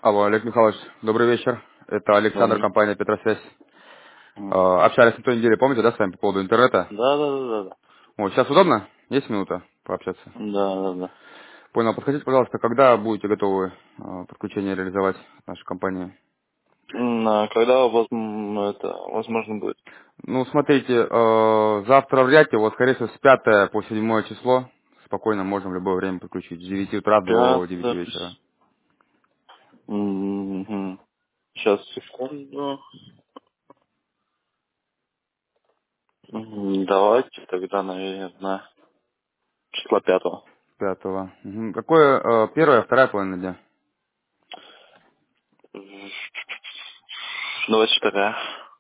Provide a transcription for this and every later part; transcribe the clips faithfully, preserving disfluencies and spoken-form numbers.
Алло, Олег Михайлович, добрый вечер. Это Александр, Добрый. компания Петросвязь. Э, М. Общались на той неделе, помните, да, с вами по поводу интернета? Да, да, да, да. Вот, сейчас удобно? Есть минута пообщаться? Да, да, да. Понял. Подскажите, пожалуйста, когда будете готовы э, подключение реализовать в нашей компании? М, а когда у вас м, это возможно будет? Ну, смотрите, э, завтра вряд ли, вот, скорее всего, с пятого по седьмое число спокойно можем в любое время подключить. С девяти утра до девяти Пятое. вечера. Мгм. Сейчас, секунду. Мгм. Давайте тогда, наверное, числа пятого. Пятого. Мгм. Какое э, первое, вторая половина дня? Двадцать вторая.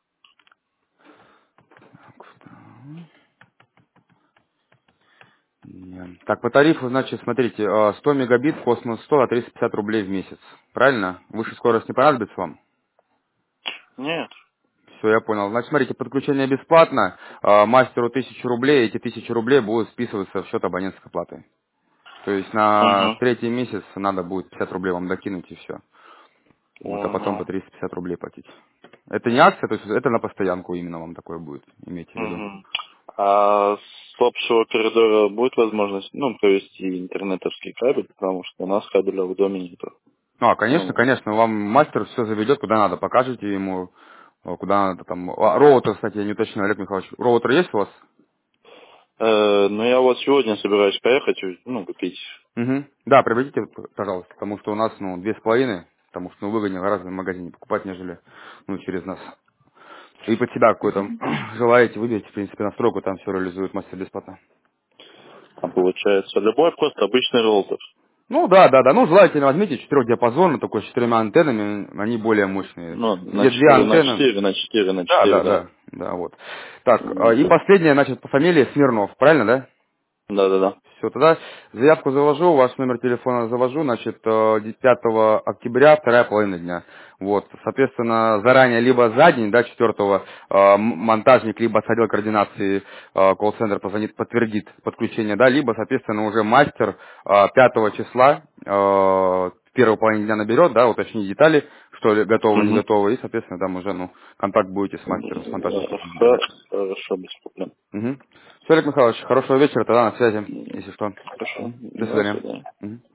Не. Так, по тарифу, значит, смотрите, э, сто мегабит, космос сто, а триста пятьдесят рублей в месяц. Правильно? Выше скорость не понадобится вам? Нет. Все, я понял. Значит, смотрите, подключение бесплатно, э, мастеру тысячу рублей, эти тысячи рублей будут списываться в счет абонентской платы. То есть на Угу. третий месяц надо будет пятьдесят рублей вам докинуть и все. Вот, а потом по Угу. триста пятьдесят рублей платить. Это не акция, то есть это на постоянку именно вам такое будет, имейте в виду. Угу. А с общего коридора будет возможность, ну, провести интернетовский кабель, потому что у нас кабеля в доме нету. А, конечно, Ну, конечно, вам мастер все заведет, куда надо, покажете ему, э, куда надо там. А, роутер, кстати, я не уточнил, Олег Михайлович, роутер есть у вас? Э, ну, я вот сегодня собираюсь поехать, ну, купить. Угу. Да, приобретите, п- пожалуйста, потому что у нас, ну, две с половиной, потому что, ну, выгоднее гораздо в магазине покупать, нежели, ну, через нас. И под себя какой-то желаете, выберите, в принципе, настройку, там все реализует мастер бесплатно. Там получается любой просто обычный роутер. Ну, да, да, да, ну, желательно возьмите четырехдиапазонный, такой с четырьмя антеннами, они более мощные. Ну, на Где две четыре на антенны, четыре на четыре на да, четыре, да, да. да, да, вот. Так, а, и Мгм. последнее, значит, по фамилии Смирнов, правильно, да? Да-да-да. Все, тогда заявку завожу, ваш номер телефона завожу, значит, э, пятого октября, вторая половина дня. Вот, соответственно, заранее, либо за день, да, четвертого, э, м- монтажник, либо с отдела координации э, колл-центр позвонит, подтвердит подключение, да, либо, соответственно, уже мастер э, пятого числа, э, в первой половине дня наберет, да, уточнит детали, что ли готово, не Угу. готово, и, соответственно, там уже, ну, контакт будете с мастером, с монтажником держать. Хорошо, без проблем. Угу. Все, Олег Михайлович, хорошего вечера, тогда на связи, если что. Хорошо. Мгм. До До свидания. свидания. Мгм.